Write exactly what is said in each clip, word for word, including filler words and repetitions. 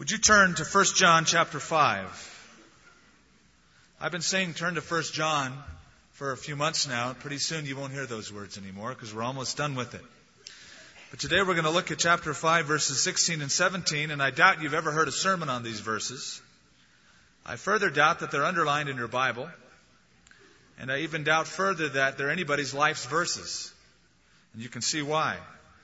Would you turn to First John chapter five? I've been saying turn to First John for a few months now. Pretty soon you won't hear those words anymore because we're almost done with it. But today we're going to look at chapter five, verses sixteen and seventeen, and I doubt you've ever heard a sermon on these verses. I further doubt that they're underlined in your Bible, and I even doubt further that they're anybody's life's verses. And you can see why.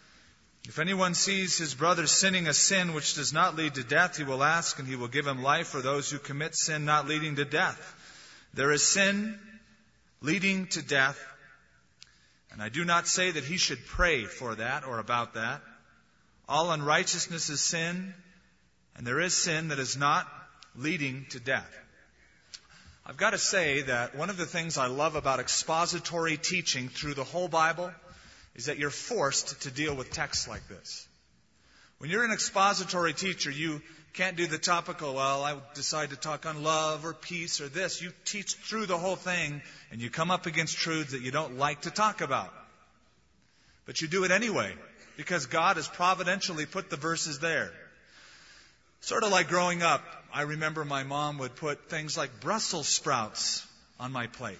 If anyone sees his brother sinning a sin which does not lead to death, he will ask, and he will give him life for those who commit sin not leading to death. There is sin leading to death, and I do not say that he should pray for that or about that. All unrighteousness is sin, and there is sin that is not leading to death. I've got to say that one of the things I love about expository teaching through the whole Bible is that you're forced to deal with texts like this. When you're an expository teacher, you can't do the topical, well, I decide to talk on love or peace or this. You teach through the whole thing, and you come up against truths that you don't like to talk about. But you do it anyway, because God has providentially put the verses there. Sort of like growing up, I remember my mom would put things like Brussels sprouts on my plate.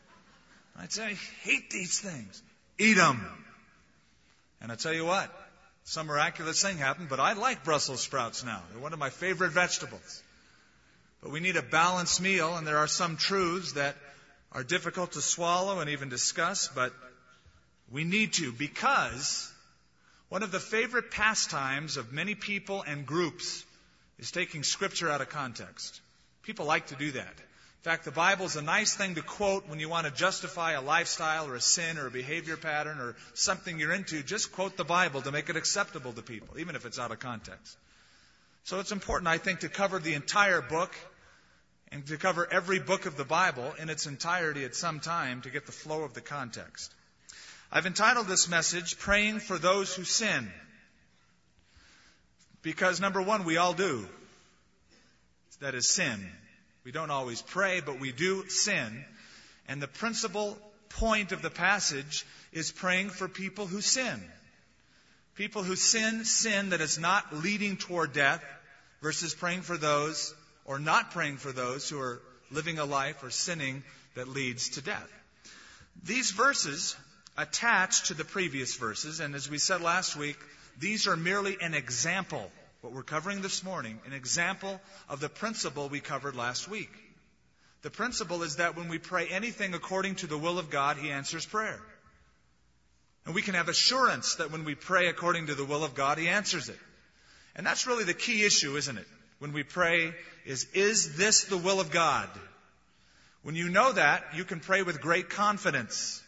I'd say, I hate these things. Eat them. And I tell you what, some miraculous thing happened, but I like Brussels sprouts now. They're one of my favorite vegetables. But we need a balanced meal, and there are some truths that are difficult to swallow and even discuss, but we need to, because one of the favorite pastimes of many people and groups is taking Scripture out of context. People like to do that. In fact, the Bible is a nice thing to quote when you want to justify a lifestyle or a sin or a behavior pattern or something you're into. Just quote the Bible to make it acceptable to people, even if it's out of context. So it's important, I think, to cover the entire book and to cover every book of the Bible in its entirety at some time to get the flow of the context. I've entitled this message, Praying for Those Who Sin. Because, number one, we all do. That is sin. We don't always pray, but we do sin. And the principal point of the passage is praying for people who sin. People who sin, sin that is not leading toward death, versus praying for those, or not praying for those who are living a life or sinning that leads to death. These verses attach to the previous verses, and as we said last week, these are merely an example. What we're covering this morning, an example of the principle we covered last week. The principle is that when we pray anything according to the will of God, He answers prayer. And we can have assurance that when we pray according to the will of God, He answers it. And that's really the key issue, isn't it? When we pray is, is this the will of God? When you know that, you can pray with great confidence.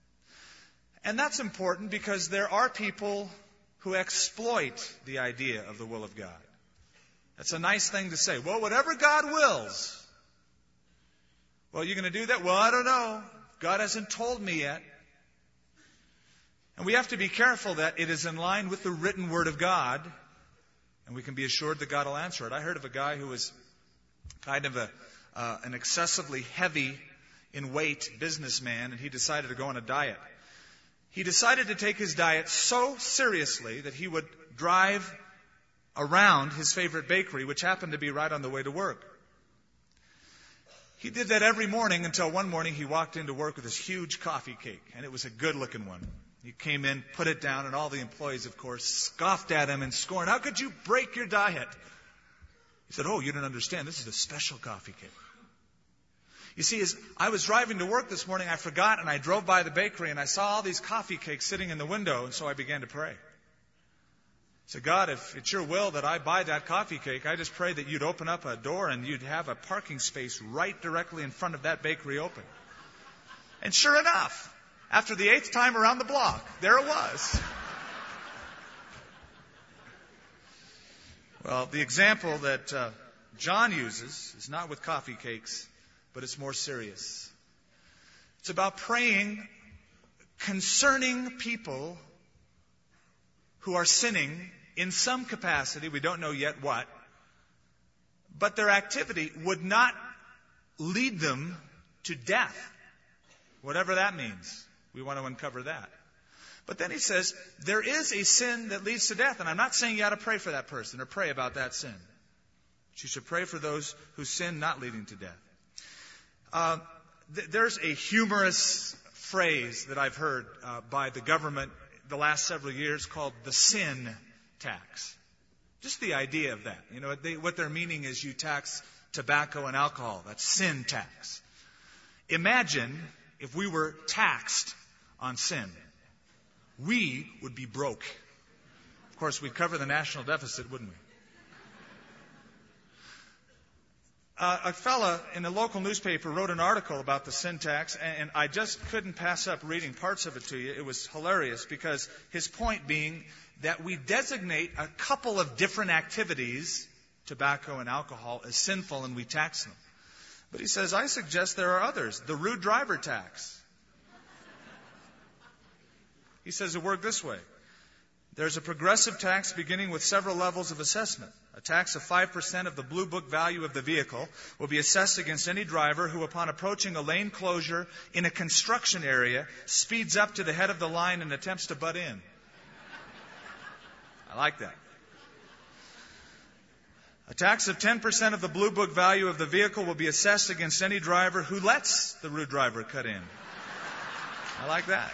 And that's important because there are people who exploit the idea of the will of God. That's a nice thing to say. Well, whatever God wills. Well, you're going to do that? Well, I don't know. God hasn't told me yet. And we have to be careful that it is in line with the written Word of God, and we can be assured that God will answer it. I heard of a guy who was kind of a uh, an excessively heavy in weight businessman, and he decided to go on a diet. He decided to take his diet so seriously that he would drive around his favorite bakery, which happened to be right on the way to work. He did that every morning until one morning he walked into work with this huge coffee cake, and it was a good-looking one. He came in, put it down, and all the employees, of course, scoffed at him in scorn. How could you break your diet? He said, oh, you don't understand. This is a special coffee cake. You see, as I was driving to work this morning, I forgot, and I drove by the bakery, and I saw all these coffee cakes sitting in the window, and so I began to pray. I said, God, if it's your will that I buy that coffee cake, I just pray that you'd open up a door and you'd have a parking space right directly in front of that bakery open. And sure enough, after the eighth time around the block, there it was. Well, the example that uh, John uses is not with coffee cakes, but it's more serious. It's about praying concerning people who are sinning in some capacity, we don't know yet what, but their activity would not lead them to death, whatever that means. We want to uncover that. But then he says, there is a sin that leads to death, and I'm not saying you ought to pray for that person or pray about that sin. But you should pray for those who sin not leading to death. Uh, th- there's a humorous phrase that I've heard uh, by the government the last several years called the sin tax. Just the idea of that. You know, they, what they're meaning is you tax tobacco and alcohol. That's sin tax. Imagine if we were taxed on sin. We would be broke. Of course, we'd cover the national deficit, wouldn't we? Uh, a fella in a local newspaper wrote an article about the sin tax, and I just couldn't pass up reading parts of it to you. It was hilarious because his point being that we designate a couple of different activities, tobacco and alcohol, as sinful, and we tax them. But he says, I suggest there are others. The rude driver tax. He says it worked this way. There's a progressive tax beginning with several levels of assessment. A tax of five percent of the Blue Book value of the vehicle will be assessed against any driver who, upon approaching a lane closure in a construction area, speeds up to the head of the line and attempts to butt in. I like that. A tax of ten percent of the Blue Book value of the vehicle will be assessed against any driver who lets the rude driver cut in. I like that.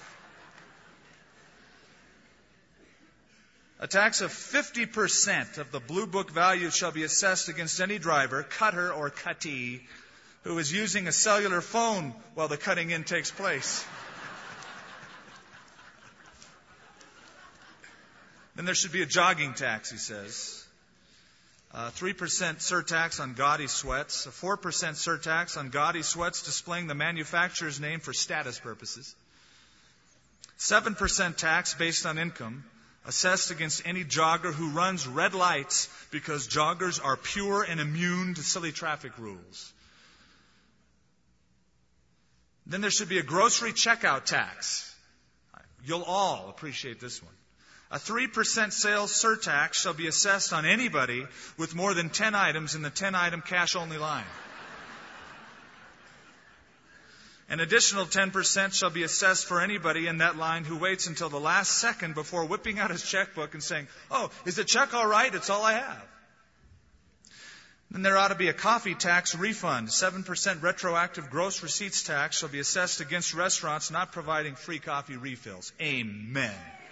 A tax of fifty percent of the Blue Book value shall be assessed against any driver, cutter or cuttee, who is using a cellular phone while the cutting in takes place. Then there should be a jogging tax, he says. A three percent surtax on gaudy sweats. A four percent surtax on gaudy sweats displaying the manufacturer's name for status purposes. seven percent tax based on income, assessed against any jogger who runs red lights because joggers are pure and immune to silly traffic rules. Then there should be a grocery checkout tax. You'll all appreciate this one. A three percent sales surtax shall be assessed on anybody with more than ten items in the ten-item cash-only line. An additional ten percent shall be assessed for anybody in that line who waits until the last second before whipping out his checkbook and saying, oh, is the check all right? It's all I have. Then there ought to be a coffee tax refund. seven percent retroactive gross receipts tax shall be assessed against restaurants not providing free coffee refills. Amen.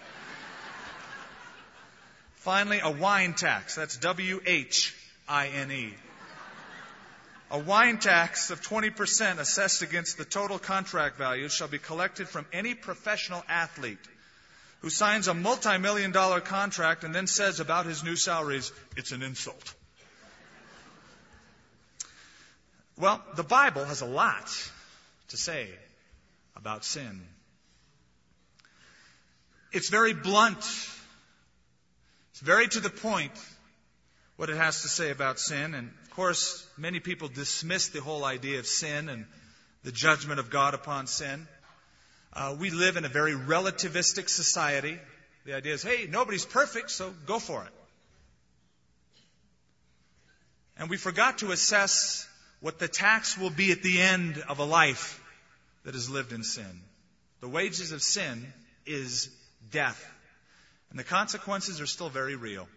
Finally, a wine tax. That's W H I N E. A wine tax of twenty percent assessed against the total contract value shall be collected from any professional athlete who signs a multi-million dollar contract and then says about his new salaries, it's an insult. Well, the Bible has a lot to say about sin. It's very blunt. It's very to the point what it has to say about sin. And, of course, many people dismiss the whole idea of sin and the judgment of God upon sin. Uh, we live in a very relativistic society. The idea is, hey, nobody's perfect, so go for it. And we forgot to assess what the tax will be at the end of a life that is lived in sin. The wages of sin is death. And the consequences are still very real.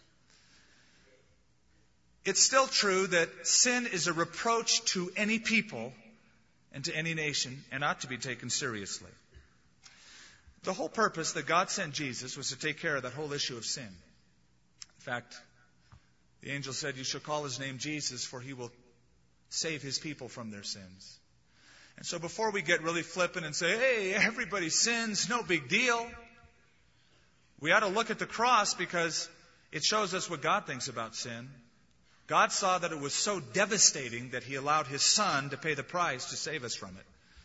It's still true that sin is a reproach to any people and to any nation and ought to be taken seriously. The whole purpose that God sent Jesus was to take care of that whole issue of sin. In fact, the angel said, you shall call his name Jesus, for he will save his people from their sins. And so before we get really flippant and say, hey, everybody sins, no big deal, we ought to look at the cross because it shows us what God thinks about sin. God saw that it was so devastating that he allowed his Son to pay the price to save us from it.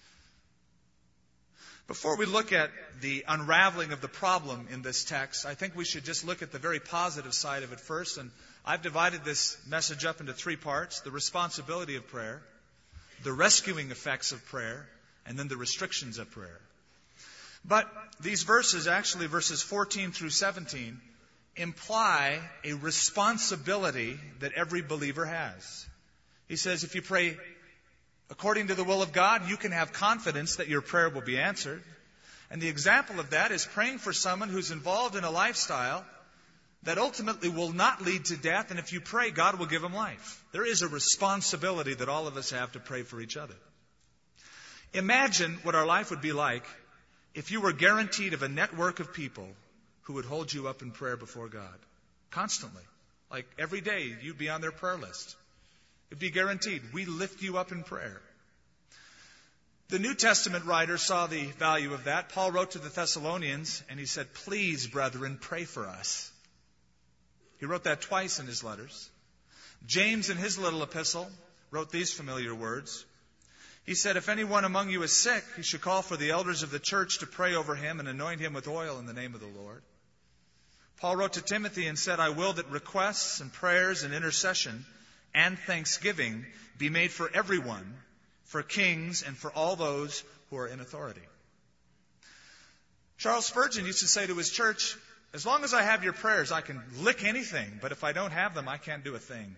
Before we look at the unraveling of the problem in this text, I think we should just look at the very positive side of it first. And I've divided this message up into three parts: the responsibility of prayer, the rescuing effects of prayer, and then the restrictions of prayer. But these verses, actually verses fourteen through seventeen, imply a responsibility that every believer has. He says if you pray according to the will of God, you can have confidence that your prayer will be answered. And the example of that is praying for someone who's involved in a lifestyle that ultimately will not lead to death, and if you pray, God will give him life. There is a responsibility that all of us have to pray for each other. Imagine what our life would be like if you were guaranteed of a network of people who would hold you up in prayer before God constantly. Like every day, you'd be on their prayer list. It'd be guaranteed. We lift you up in prayer. The New Testament writer saw the value of that. Paul wrote to the Thessalonians, and he said, "Please, brethren, pray for us." He wrote that twice in his letters. James, in his little epistle, wrote these familiar words. He said, "If anyone among you is sick, he should call for the elders of the church to pray over him and anoint him with oil in the name of the Lord." Paul wrote to Timothy and said, "I will that requests and prayers and intercession and thanksgiving be made for everyone, for kings and for all those who are in authority." Charles Spurgeon used to say to his church, "As long as I have your prayers, I can lick anything, but if I don't have them, I can't do a thing."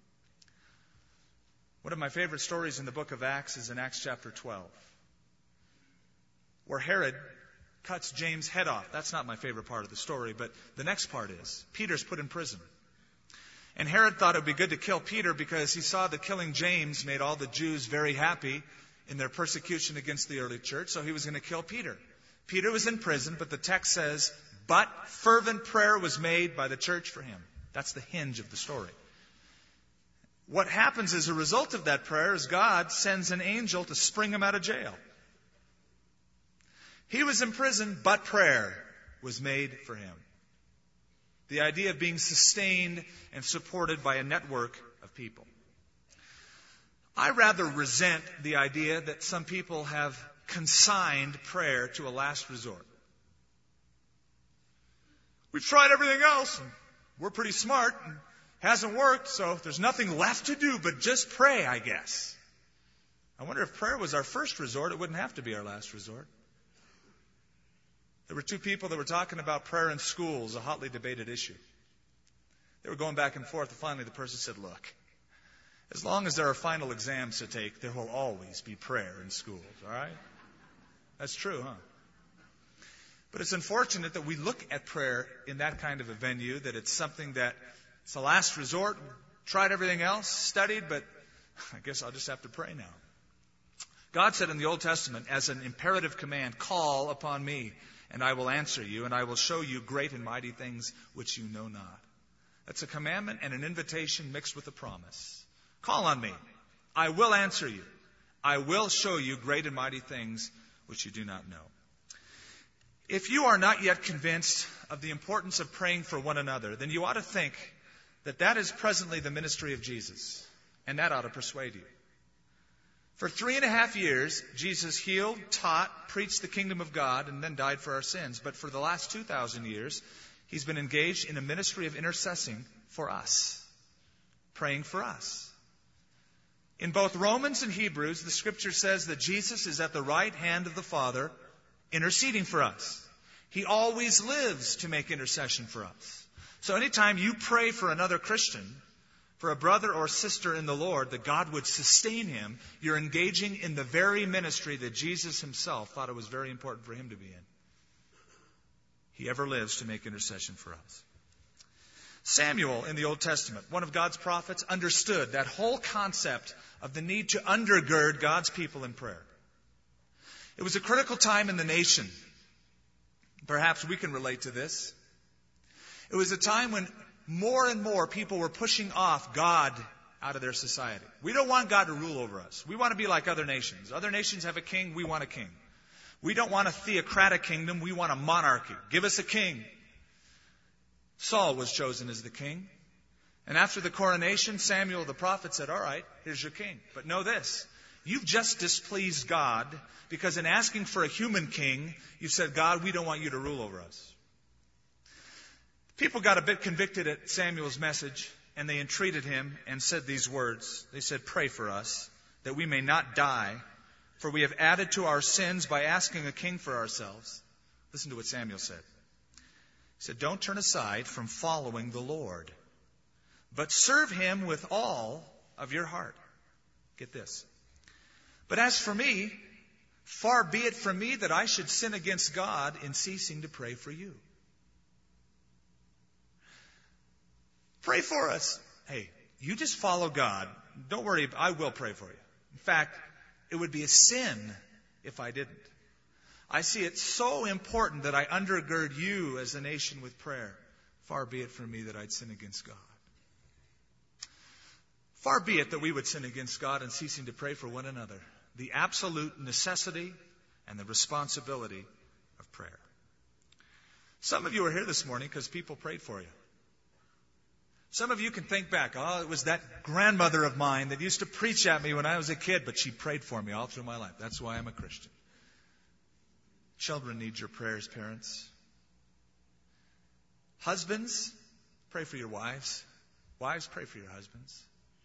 One of my favorite stories in the book of Acts is in Acts chapter twelve, where Herod cuts James' head off. That's not my favorite part of the story, but the next part is. Peter's put in prison. And Herod thought it would be good to kill Peter because he saw that killing James made all the Jews very happy in their persecution against the early church, so he was going to kill Peter. Peter was in prison, but the text says, "But fervent prayer was made by the church for him." That's the hinge of the story. What happens as a result of that prayer is God sends an angel to spring him out of jail. He was in prison, but prayer was made for him. The idea of being sustained and supported by a network of people. I rather resent the idea that some people have consigned prayer to a last resort. We've tried everything else, and we're pretty smart, and hasn't worked, so there's nothing left to do but just pray, I guess. I wonder if prayer was our first resort, it wouldn't have to be our last resort. There were two people that were talking about prayer in schools, a hotly debated issue. They were going back and forth, and finally the person said, "Look, as long as there are final exams to take, there will always be prayer in schools, all right?" That's true, huh? But it's unfortunate that we look at prayer in that kind of a venue, that it's something that it's a last resort. Tried everything else, studied, but I guess I'll just have to pray now. God said in the Old Testament, as an imperative command, "Call upon me, and I will answer you, and I will show you great and mighty things which you know not." That's a commandment and an invitation mixed with a promise. Call on me. I will answer you. I will show you great and mighty things which you do not know. If you are not yet convinced of the importance of praying for one another, then you ought to think that that is presently the ministry of Jesus, and that ought to persuade you. For three and a half years, Jesus healed, taught, preached the kingdom of God, and then died for our sins. But for the last two thousand years, he's been engaged in a ministry of intercessing for us, praying for us. In both Romans and Hebrews, the Scripture says that Jesus is at the right hand of the Father, interceding for us. He always lives to make intercession for us. So anytime you pray for another Christian, for a brother or sister in the Lord, that God would sustain him, you're engaging in the very ministry that Jesus himself thought it was very important for him to be in. He ever lives to make intercession for us. Samuel in the Old Testament, one of God's prophets, understood that whole concept of the need to undergird God's people in prayer. It was a critical time in the nation. Perhaps we can relate to this. It was a time when more and more people were pushing off God out of their society. We don't want God to rule over us. We want to be like other nations. Other nations have a king, we want a king. We don't want a theocratic kingdom, we want a monarchy. Give us a king. Saul was chosen as the king. And after the coronation, Samuel the prophet said, "All right, here's your king. But know this, you've just displeased God because in asking for a human king, you said, God, we don't want you to rule over us." People got a bit convicted at Samuel's message, and they entreated him and said these words. They said, "Pray for us, that we may not die, for we have added to our sins by asking a king for ourselves." Listen to what Samuel said. He said, "Don't turn aside from following the Lord, but serve him with all of your heart." Get this. "But as for me, far be it from me that I should sin against God in ceasing to pray for you." Pray for us. Hey, you just follow God. Don't worry, I will pray for you. In fact, it would be a sin if I didn't. I see it so important that I undergird you as a nation with prayer. Far be it from me that I'd sin against God. Far be it that we would sin against God in ceasing to pray for one another. The absolute necessity and the responsibility of prayer. Some of you are here this morning because people prayed for you. Some of you can think back, oh, it was that grandmother of mine that used to preach at me when I was a kid, but she prayed for me all through my life. That's why I'm a Christian. Children need your prayers, parents. Husbands, pray for your wives. Wives, pray for your husbands.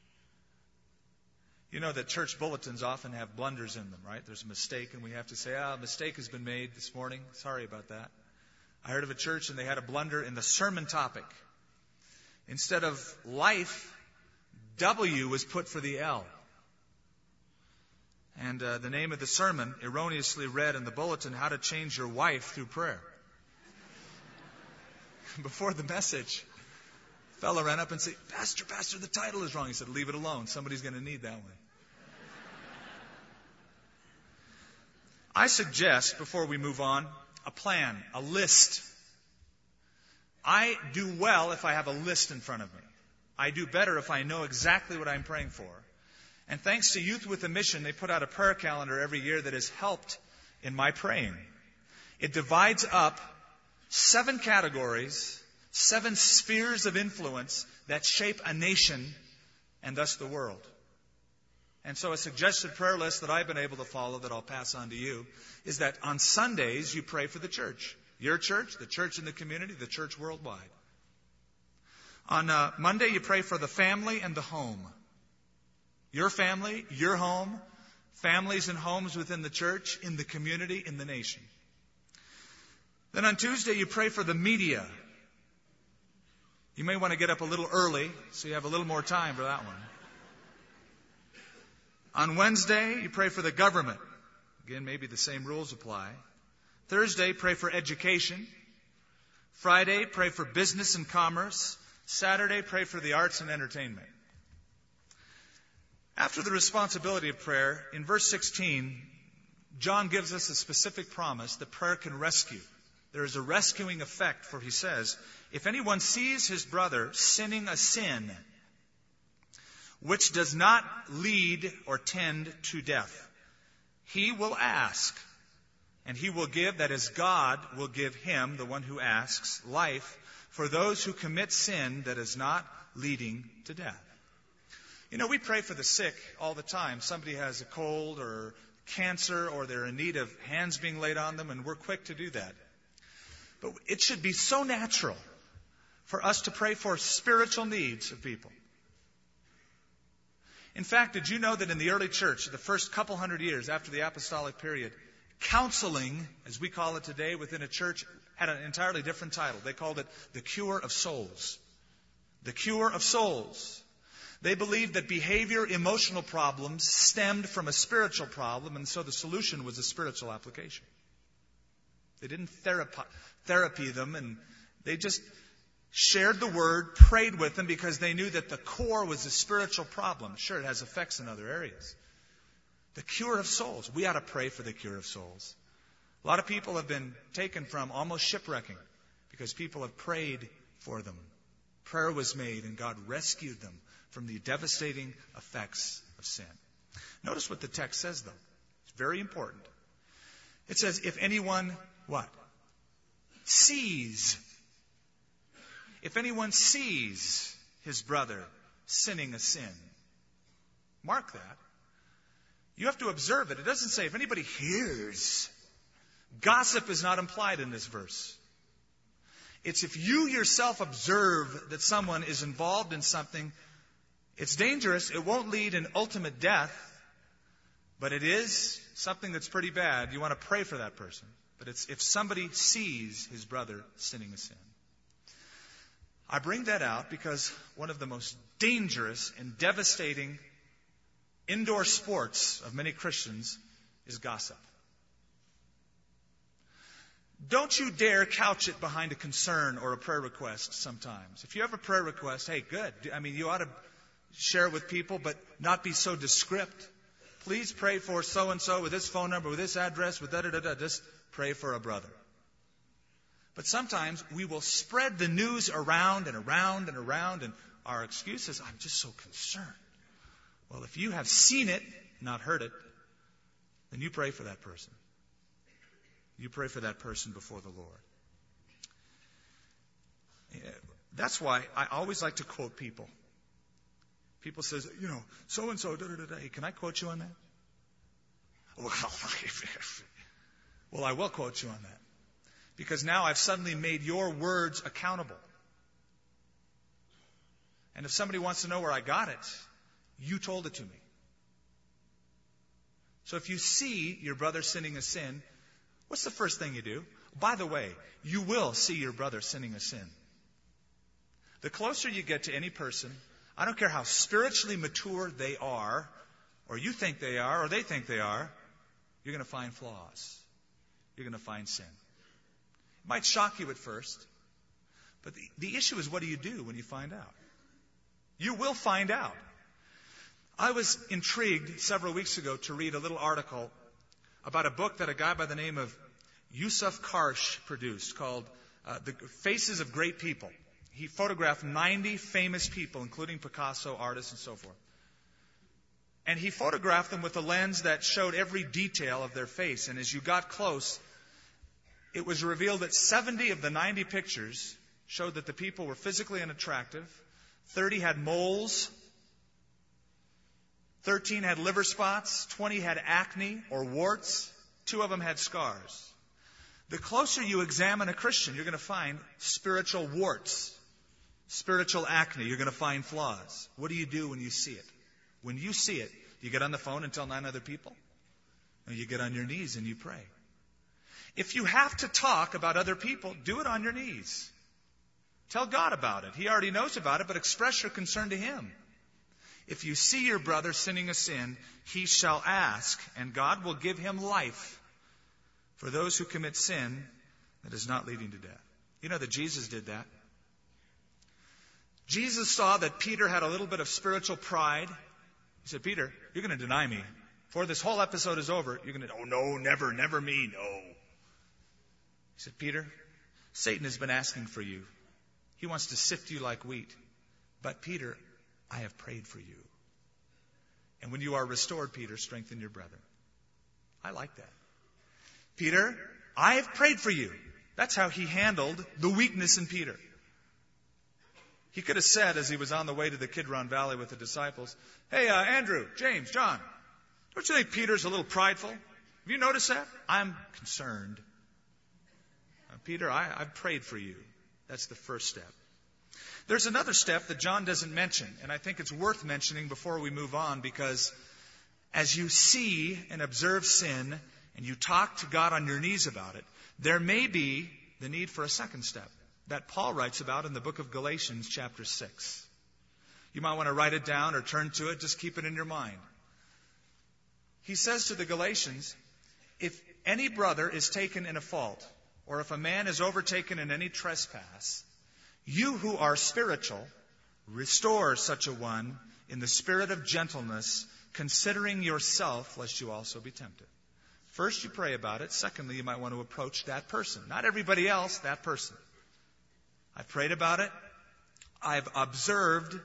You know that church bulletins often have blunders in them, right? There's a mistake, and we have to say, ah, a mistake has been made this morning. Sorry about that. I heard of a church, and they had a blunder in the sermon topic. Instead of life, W was put for the L. And uh, the name of the sermon erroneously read in the bulletin, How to Change Your Wife Through Prayer. Before the message, a fellow ran up and said, Pastor, Pastor, the title is wrong. He said, leave it alone. Somebody's going to need that one. I suggest, before we move on, a plan, a list. I do well if I have a list in front of me. I do better if I know exactly what I'm praying for. And thanks to Youth with a Mission, they put out a prayer calendar every year that has helped in my praying. It divides up seven categories, seven spheres of influence that shape a nation and thus the world. And so a suggested prayer list that I've been able to follow that I'll pass on to you is that on Sundays you pray for the church. Your church, the church in the community, the church worldwide. On uh, Monday, you pray for the family and the home. Your family, your home, families and homes within the church, in the community, in the nation. Then on Tuesday, you pray for the media. You may want to get up a little early so you have a little more time for that one. On Wednesday, you pray for the government. Again, maybe the same rules apply. Thursday, pray for education. Friday, pray for business and commerce. Saturday, pray for the arts and entertainment. After the responsibility of prayer, in verse sixteen, John gives us a specific promise that prayer can rescue. There is a rescuing effect, for he says, if anyone sees his brother sinning a sin which does not lead or tend to death, he will ask, and he will give, that is, God will give him, the one who asks, life for those who commit sin that is not leading to death. You know, we pray for the sick all the time. Somebody has a cold or cancer or they're in need of hands being laid on them, and we're quick to do that. But it should be so natural for us to pray for spiritual needs of people. In fact, did you know that in the early church, the first couple hundred years after the apostolic period, counseling, as we call it today within a church, had an entirely different title. They called it the cure of souls. The cure of souls. They believed that behavior, emotional problems stemmed from a spiritual problem, and so the solution was a spiritual application. They didn't therapy, therapy them, and they just shared the word, prayed with them, because they knew that the core was a spiritual problem. Sure, it has effects in other areas. The cure of souls. We ought to pray for the cure of souls. A lot of people have been taken from almost shipwrecking because people have prayed for them. Prayer was made and God rescued them from the devastating effects of sin. Notice what the text says, though. It's very important. It says, if anyone, what? Sees. If anyone sees his brother sinning a sin. Mark that. You have to observe it. It doesn't say if anybody hears. Gossip is not implied in this verse. It's if you yourself observe that someone is involved in something, it's dangerous. It won't lead in ultimate death, but it is something that's pretty bad. You want to pray for that person. But it's if somebody sees his brother sinning a sin. I bring that out because one of the most dangerous and devastating indoor sports of many Christians is gossip. Don't you dare couch it behind a concern or a prayer request sometimes. If you have a prayer request, hey, good. I mean, you ought to share it with people, but not be so descript. Please pray for so-and-so with this phone number, with this address, with da-da-da-da. Just pray for a brother. But sometimes we will spread the news around and around and around, and our excuse is, I'm just so concerned. Well, if you have seen it, not heard it, then you pray for that person. You pray for that person before the Lord. That's why I always like to quote people. People says, you know, so-and-so, da-da-da-da. Hey, can I quote you on that? Well, I will quote you on that. Because now I've suddenly made your words accountable. And if somebody wants to know where I got it, you told it to me. So if you see your brother sinning a sin, what's the first thing you do? By the way, you will see your brother sinning a sin. The closer you get to any person, I don't care how spiritually mature they are, or you think they are, or they think they are, you're going to find flaws. You're going to find sin. It might shock you at first, but the, the issue is, what do you do when you find out? You will find out. I was intrigued several weeks ago to read a little article about a book that a guy by the name of Yusuf Karsh produced called uh, The Faces of Great People. He photographed ninety famous people, including Picasso, artists, and so forth. And he photographed them with a lens that showed every detail of their face. And as you got close, it was revealed that seventy of the ninety pictures showed that the people were physically unattractive. thirty had moles. thirteen had liver spots. twenty had acne or warts. Two of them had scars. The closer you examine a Christian, you're going to find spiritual warts, spiritual acne. You're going to find flaws. What do you do when you see it? When you see it, do you get on the phone and tell nine other people? Or you get on your knees and you pray. If you have to talk about other people, do it on your knees. Tell God about it. He already knows about it, but express your concern to Him. If you see your brother sinning a sin, he shall ask, and God will give him life for those who commit sin that is not leading to death. You know that Jesus did that. Jesus saw that Peter had a little bit of spiritual pride. He said, Peter, you're going to deny me. Before this whole episode is over, you're going to, oh no, never, never me, no. He said, Peter, Satan has been asking for you. He wants to sift you like wheat. But Peter, I have prayed for you. And when you are restored, Peter, strengthen your brethren. I like that. Peter, I have prayed for you. That's how he handled the weakness in Peter. He could have said, as he was on the way to the Kidron Valley with the disciples, hey, uh, Andrew, James, John, don't you think Peter's a little prideful? Have you noticed that? I'm concerned. Uh, Peter, I, I've prayed for you. That's the first step. There's another step that John doesn't mention, and I think it's worth mentioning before we move on, because as you see and observe sin, and you talk to God on your knees about it, there may be the need for a second step that Paul writes about in the book of Galatians chapter six. You might want to write it down or turn to it. Just keep it in your mind. He says to the Galatians, if any brother is taken in a fault, or if a man is overtaken in any trespass, you who are spiritual, restore such a one in the spirit of gentleness, considering yourself, lest you also be tempted. First, you pray about it. Secondly, you might want to approach that person. Not everybody else, that person. I've prayed about it. I've observed.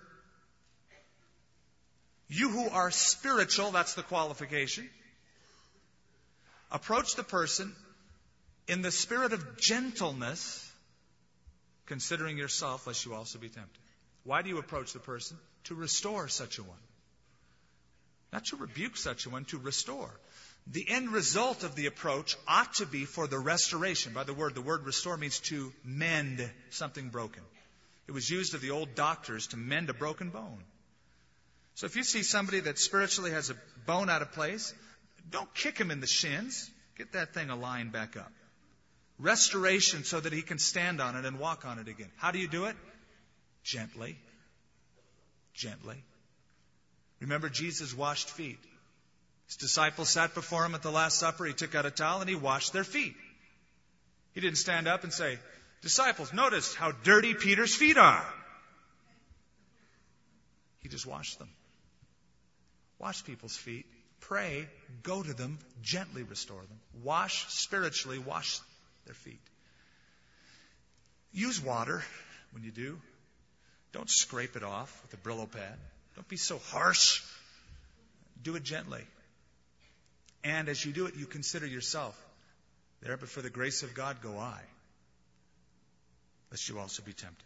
You who are spiritual, that's the qualification. Approach the person in the spirit of gentleness, considering yourself, lest you also be tempted. Why do you approach the person? To restore such a one. Not to rebuke such a one, to restore. The end result of the approach ought to be for the restoration. By the word, the word restore means to mend something broken. It was used of the old doctors to mend a broken bone. So if you see somebody that spiritually has a bone out of place, don't kick him in the shins. Get that thing aligned back up. Restoration so that he can stand on it and walk on it again. How do you do it? Gently. Gently. Remember, Jesus washed feet. His disciples sat before him at the Last Supper. He took out a towel and he washed their feet. He didn't stand up and say, disciples, notice how dirty Peter's feet are. He just washed them. Wash people's feet. Pray. Go to them. Gently restore them. Wash spiritually. Wash their feet. Use water when you do. Don't scrape it off with a Brillo pad. Don't be so harsh. Do it gently. And as you do it, you consider yourself there, but for the grace of God go I, lest you also be tempted.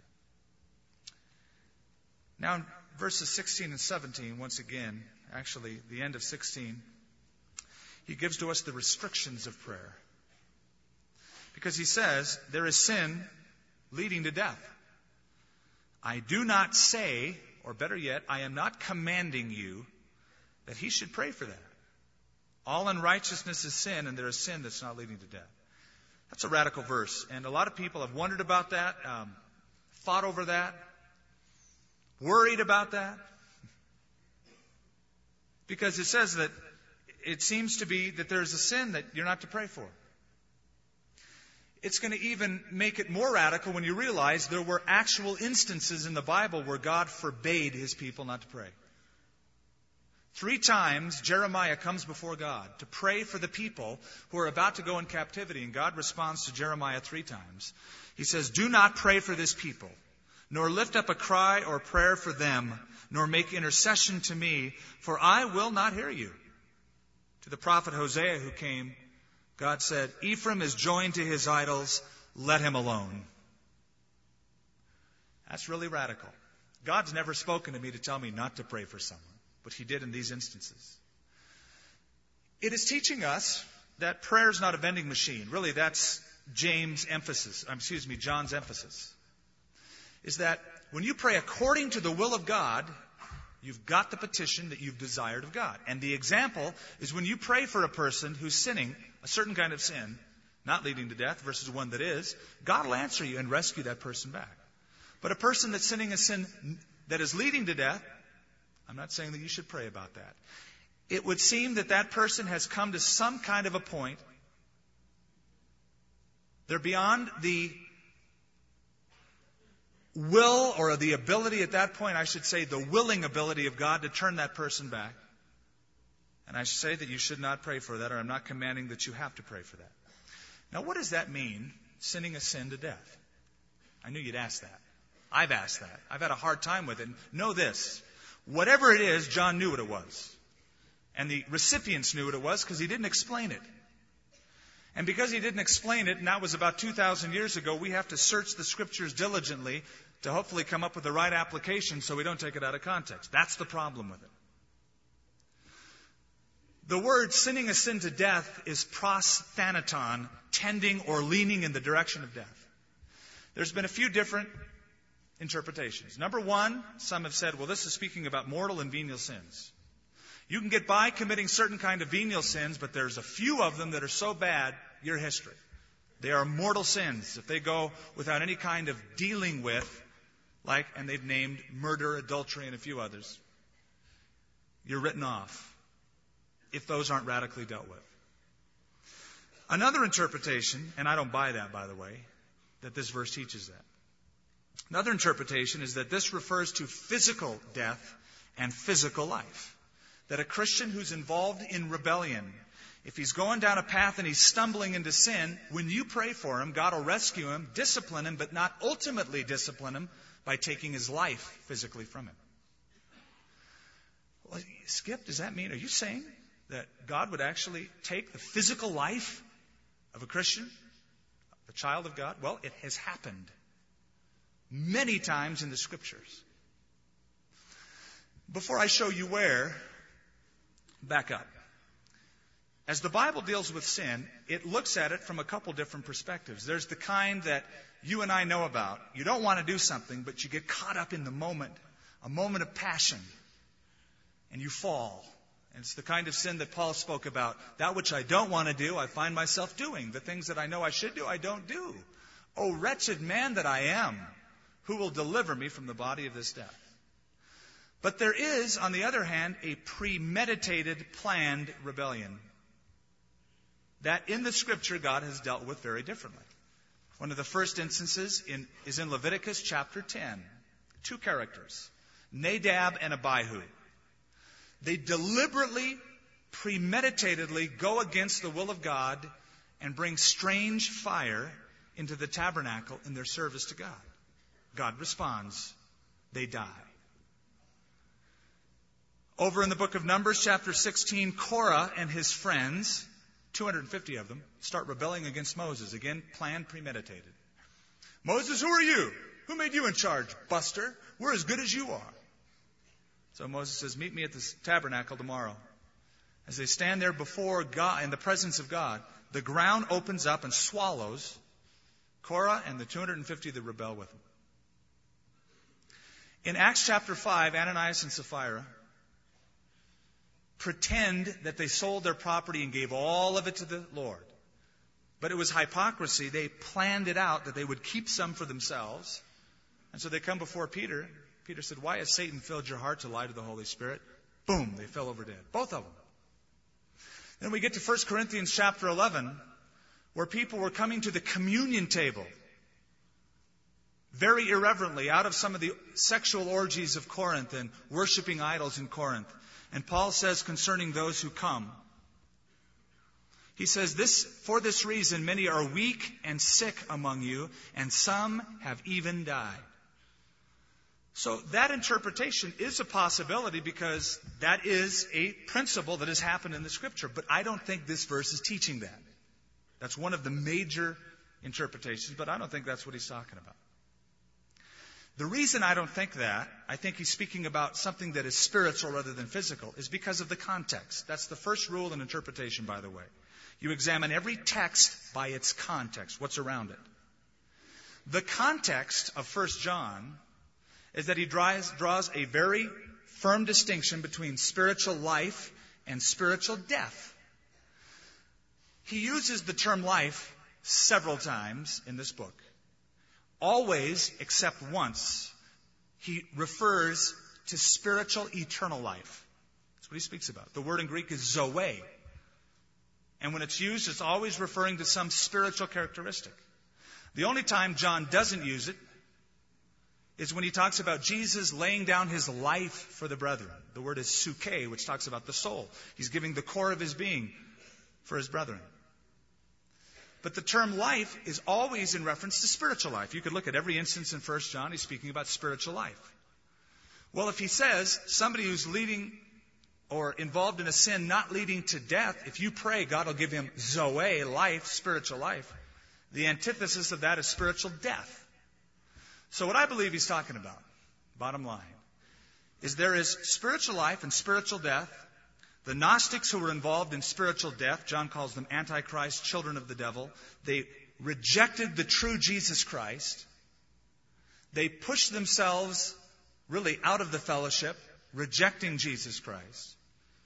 Now, in verses sixteen and seventeen, once again, actually the end of sixteen, he gives to us the restrictions of prayer. Because he says, there is sin leading to death. I do not say, or better yet, I am not commanding you that he should pray for that. All unrighteousness is sin, and there is sin that's not leading to death. That's a radical verse, and a lot of people have wondered about that, um, fought over that, worried about that. Because it says that it seems to be that there's a sin that you're not to pray for. It's going to even make it more radical when you realize there were actual instances in the Bible where God forbade his people not to pray. Three times Jeremiah comes before God to pray for the people who are about to go in captivity, and God responds to Jeremiah three times. He says, do not pray for this people, nor lift up a cry or prayer for them, nor make intercession to me, for I will not hear you. To the prophet Hosea who came, God said, Ephraim is joined to his idols, let him alone. That's really radical. God's never spoken to me to tell me not to pray for someone, but he did in these instances. It is teaching us that prayer is not a vending machine. Really, that's James' emphasis, excuse me, John's emphasis. Is that when you pray according to the will of God, you've got the petition that you've desired of God. And the example is when you pray for a person who's sinning, a certain kind of sin, not leading to death versus one that is, God will answer you and rescue that person back. But a person that's sinning a sin that is leading to death, I'm not saying that you should pray about that. It would seem that that person has come to some kind of a point. They're beyond the will or the ability at that point, I should say, the willing ability of God to turn that person back. And I should say that you should not pray for that, or I'm not commanding that you have to pray for that. Now, what does that mean, sinning a sin to death? I knew you'd ask that. I've asked that. I've had a hard time with it. Know this. Whatever it is, John knew what it was. And the recipients knew what it was because he didn't explain it. And because he didn't explain it, and that was about two thousand years ago, we have to search the Scriptures diligently to hopefully come up with the right application so we don't take it out of context. That's the problem with it. The word sinning a sin to death is prosthanaton, tending or leaning in the direction of death. There's been a few different interpretations. Number one, some have said, well, this is speaking about mortal and venial sins. You can get by committing certain kind of venial sins, but there's a few of them that are so bad, you're history. They are mortal sins. If they go without any kind of dealing with, like, and they've named murder, adultery, and a few others, you're written off if those aren't radically dealt with. Another interpretation, and I don't buy that, by the way, that this verse teaches that. Another interpretation is that this refers to physical death and physical life. That a Christian who's involved in rebellion, if he's going down a path and he's stumbling into sin, when you pray for him, God will rescue him, discipline him, but not ultimately discipline him by taking his life physically from him. Well, Skip, does that mean, are you saying that God would actually take the physical life of a Christian, a child of God? Well, it has happened many times in the Scriptures. Before I show you where, back up. As the Bible deals with sin, it looks at it from a couple different perspectives. There's the kind that you and I know about. You don't want to do something, but you get caught up in the moment, a moment of passion, and you fall. And it's the kind of sin that Paul spoke about. That which I don't want to do, I find myself doing. The things that I know I should do, I don't do. Oh, wretched man that I am, who will deliver me from the body of this death? But there is, on the other hand, a premeditated, planned rebellion that in the Scripture God has dealt with very differently. One of the first instances in, is in Leviticus chapter ten. Two characters, Nadab and Abihu. They deliberately, premeditatedly go against the will of God and bring strange fire into the tabernacle in their service to God. God responds. They die. Over in the book of Numbers, chapter sixteen, Korah and his friends, two hundred fifty of them, start rebelling against Moses. Again, planned, premeditated. Moses, who are you? Who made you in charge, buster? We're as good as you are. So Moses says, meet me at the tabernacle tomorrow. As they stand there before God, in the presence of God, the ground opens up and swallows Korah and the two hundred fifty that rebel with him. In Acts chapter five, Ananias and Sapphira pretend that they sold their property and gave all of it to the Lord. But it was hypocrisy. They planned it out that they would keep some for themselves. And so they come before Peter. Peter said, why has Satan filled your heart to lie to the Holy Spirit? Boom, they fell over dead. Both of them. Then we get to First Corinthians chapter eleven, where people were coming to the communion table very irreverently out of some of the sexual orgies of Corinth and worshiping idols in Corinth. And Paul says concerning those who come, he says, "This for this reason many are weak and sick among you, and some have even died." So that interpretation is a possibility because that is a principle that has happened in the Scripture. But I don't think this verse is teaching that. That's one of the major interpretations, but I don't think that's what he's talking about. The reason I don't think that, I think he's speaking about something that is spiritual rather than physical, is because of the context. That's the first rule in interpretation, by the way. You examine every text by its context, what's around it. The context of First John is that he draws, draws a very firm distinction between spiritual life and spiritual death. He uses the term life several times in this book. Always, except once, he refers to spiritual eternal life. That's what he speaks about. The word in Greek is zoe. And when it's used, it's always referring to some spiritual characteristic. The only time John doesn't use it is when he talks about Jesus laying down his life for the brethren. The word is suke, which talks about the soul. He's giving the core of his being for his brethren. But the term life is always in reference to spiritual life. You could look at every instance in First John, he's speaking about spiritual life. Well, if he says somebody who's leading or involved in a sin not leading to death, if you pray, God will give him zoe, life, spiritual life. The antithesis of that is spiritual death. So what I believe he's talking about, bottom line, is there is spiritual life and spiritual death. The Gnostics who were involved in spiritual death, John calls them Antichrist, children of the devil. They rejected the true Jesus Christ. They pushed themselves really out of the fellowship, rejecting Jesus Christ.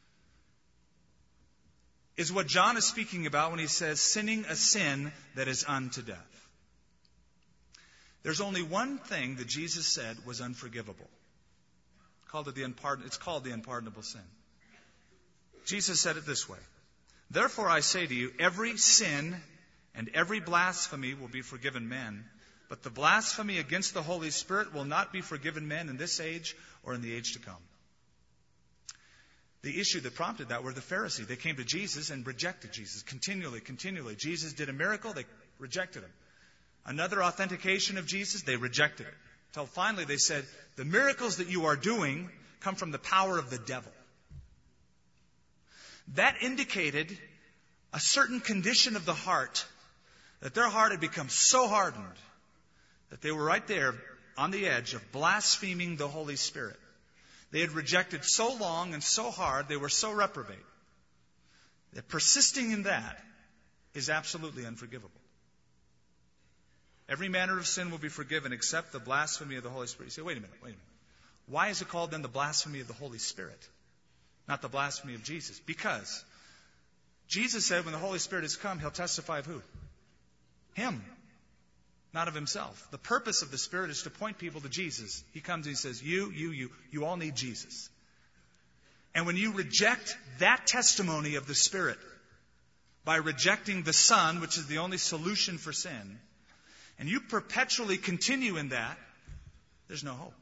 Is what John is speaking about when he says sinning a sin that is unto death. There's only one thing that Jesus said was unforgivable. Called it the unpardon- it's called the unpardonable sin. Jesus said it this way, "Therefore I say to you, every sin and every blasphemy will be forgiven men, but the blasphemy against the Holy Spirit will not be forgiven men in this age or in the age to come." The issue that prompted that were the Pharisees. They came to Jesus and rejected Jesus continually, continually. Jesus did a miracle, they rejected him. Another authentication of Jesus, they rejected it. Until finally they said, the miracles that you are doing come from the power of the devil. That indicated a certain condition of the heart, that their heart had become so hardened that they were right there on the edge of blaspheming the Holy Spirit. They had rejected so long and so hard, they were so reprobate, that persisting in that is absolutely unforgivable. Every manner of sin will be forgiven except the blasphemy of the Holy Spirit. You say, wait a minute, wait a minute. Why is it called then the blasphemy of the Holy Spirit? Not the blasphemy of Jesus. Because Jesus said when the Holy Spirit has come, he'll testify of who? Him. Not of himself. The purpose of the Spirit is to point people to Jesus. He comes and he says, you, you, you, you all need Jesus. And when you reject that testimony of the Spirit by rejecting the Son, which is the only solution for sin, and you perpetually continue in that, there's no hope.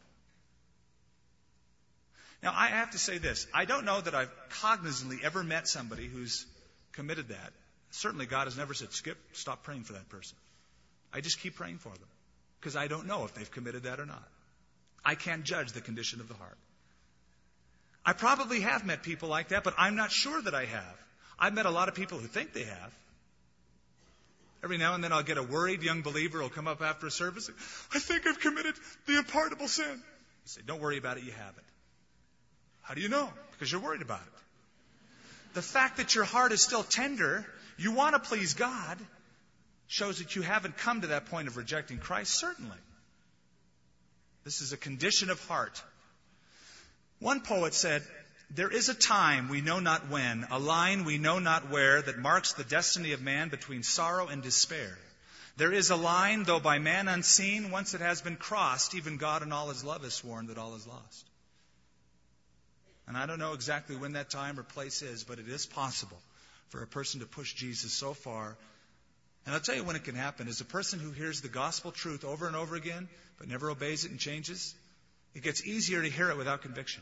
Now, I have to say this. I don't know that I've cognizantly ever met somebody who's committed that. Certainly God has never said, Skip, stop praying for that person. I just keep praying for them because I don't know if they've committed that or not. I can't judge the condition of the heart. I probably have met people like that, but I'm not sure that I have. I've met a lot of people who think they have. Every now and then I'll get a worried young believer who'll come up after a service. I think I've committed the unpardonable sin. You say, don't worry about it, you haven't. How do you know? Because you're worried about it. The fact that your heart is still tender, you want to please God, shows that you haven't come to that point of rejecting Christ, certainly. This is a condition of heart. One poet said, there is a time we know not when, a line we know not where, that marks the destiny of man between sorrow and despair. There is a line, though by man unseen, once it has been crossed, even God in all his love has sworn that all is lost. And I don't know exactly when that time or place is, but it is possible for a person to push Jesus so far. And I'll tell you when it can happen. Is a person who hears the gospel truth over and over again, but never obeys it and changes, it gets easier to hear it without conviction.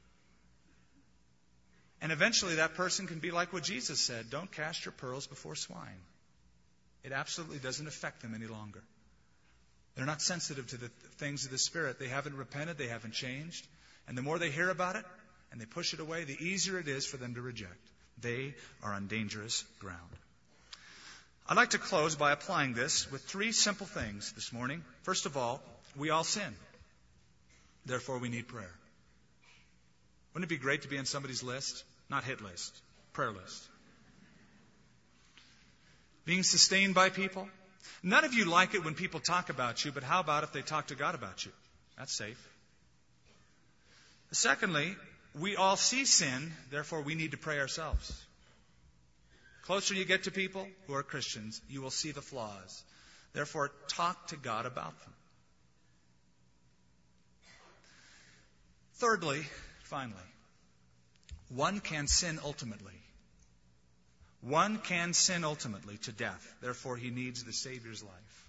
And eventually that person can be like what Jesus said, don't cast your pearls before swine. It absolutely doesn't affect them any longer. They're not sensitive to the things of the Spirit. They haven't repented, they haven't changed. And the more they hear about it, and they push it away, the easier it is for them to reject. They are on dangerous ground. I'd like to close by applying this with three simple things this morning. First of all, we all sin. Therefore, we need prayer. Wouldn't it be great to be on somebody's list? Not hit list, prayer list. Being sustained by people. None of you like it when people talk about you, but how about if they talk to God about you? That's safe. Secondly, we all see sin, therefore we need to pray ourselves. The closer you get to people who are Christians, you will see the flaws. Therefore, talk to God about them. Thirdly, finally, one can sin ultimately. One can sin ultimately to death. Therefore, he needs the Savior's life.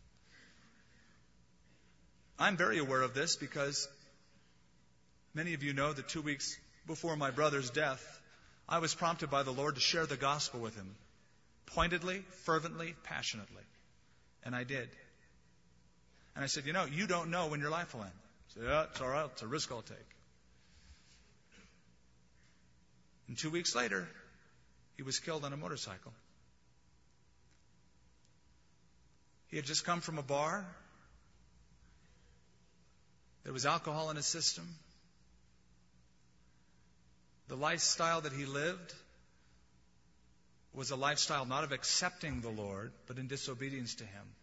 I'm very aware of this because many of you know that two weeks before my brother's death, I was prompted by the Lord to share the gospel with him. Pointedly, fervently, passionately. And I did. And I said, you know, you don't know when your life will end. I said, yeah, it's all right. It's a risk I'll take. And two weeks later, he was killed on a motorcycle. He had just come from a bar. There was alcohol in his system. The lifestyle that he lived was a lifestyle not of accepting the Lord, but in disobedience to Him.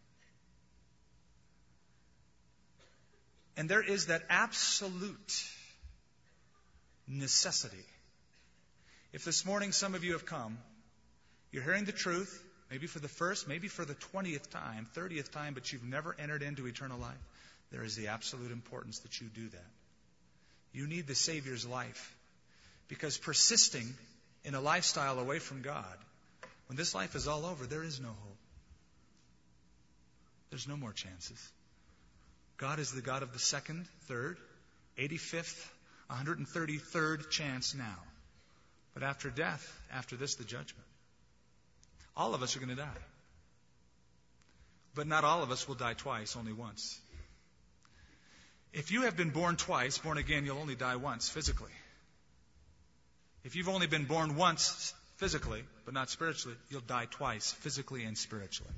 And there is that absolute necessity. If this morning some of you have come, you're hearing the truth, maybe for the first, maybe for the twentieth time, thirtieth time, but you've never entered into eternal life, there is the absolute importance that you do that. You need the Savior's life. Because persisting in a lifestyle away from God, when this life is all over, there is no hope. There's no more chances. God is the God of the second, third, eighty-fifth, one hundred thirty-third chance now. But after death, after this, the judgment. All of us are going to die. But not all of us will die twice, only once. If you have been born twice, born again, you'll only die once, physically. If you've only been born once physically, but not spiritually, you'll die twice, physically and spiritually.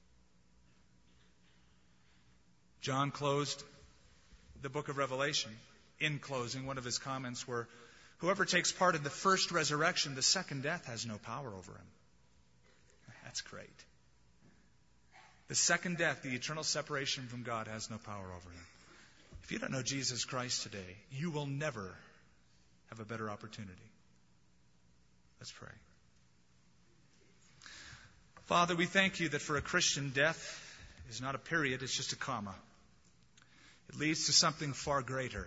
John closed the book of Revelation. In closing, one of his comments were, whoever takes part in the first resurrection, the second death has no power over him. That's great. The second death, the eternal separation from God, has no power over him. If you don't know Jesus Christ today, you will never have a better opportunity. Let's pray. Father, we thank you that for a Christian, death is not a period, it's just a comma. It leads to something far greater.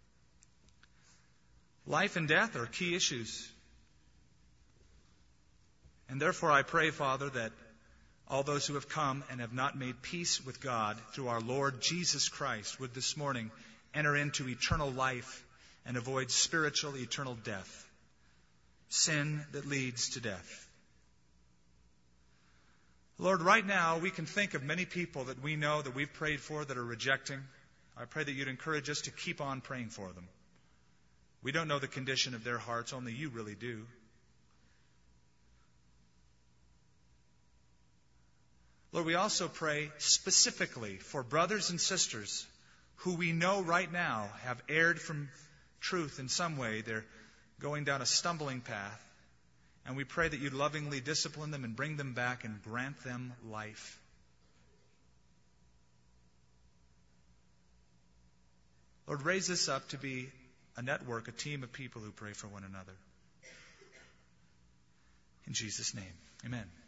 Life and death are key issues. And therefore I pray, Father, that All those who have come and have not made peace with God through our Lord Jesus Christ would this morning enter into eternal life and avoid spiritual eternal death, sin that leads to death. Lord, right now we can think of many people that we know that we've prayed for that are rejecting. I pray that you'd encourage us to keep on praying for them. We don't know the condition of their hearts, only you really do. Lord, we also pray specifically for brothers and sisters who we know right now have erred from truth in some way. They're going down a stumbling path. And we pray that you'd lovingly discipline them and bring them back and grant them life. Lord, raise us up to be a network, a team of people who pray for one another. In Jesus' name, amen.